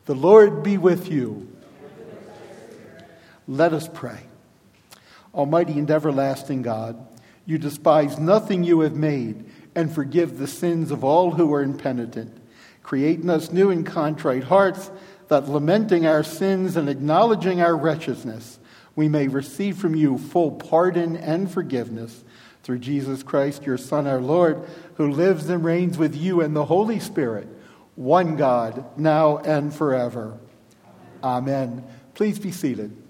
The Lord be with you. Let us pray. Almighty and everlasting God, you despise nothing you have made and forgive the sins of all who are impenitent. Create in us new and contrite hearts, that lamenting our sins and acknowledging our wretchedness, we may receive from you full pardon and forgiveness. Through Jesus Christ, your Son, our Lord, who lives and reigns with you and the Holy Spirit, one God, now and forever. Amen. Please be seated.